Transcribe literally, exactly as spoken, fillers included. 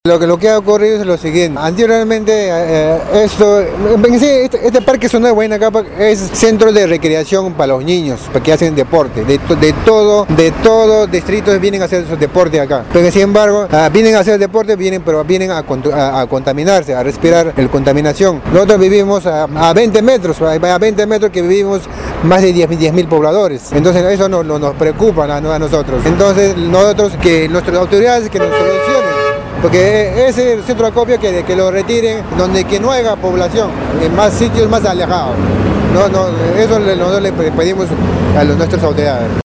Lo que, lo que ha ocurrido es lo siguiente. Anteriormente, eh, esto, este, este parque zona de Huayna Cápac es centro de recreación para los niños, para que hacen deporte. De, de todo, de todo distritos vienen a hacer esos deportes acá. Pero sin embargo, uh, vienen a hacer deporte, vienen, pero vienen a, a, a contaminarse, a respirar el contaminación. Nosotros vivimos a, a veinte metros, a veinte metros que vivimos más de diez mil pobladores. Entonces eso no, no, nos preocupa a, a nosotros. Entonces nosotros, que nuestras autoridades que nos solucionen. Porque ese centro de acopio que, que lo retiren donde que no haya población, en más sitios más alejados. No, no, eso nosotros le pedimos a los, nuestras autoridades.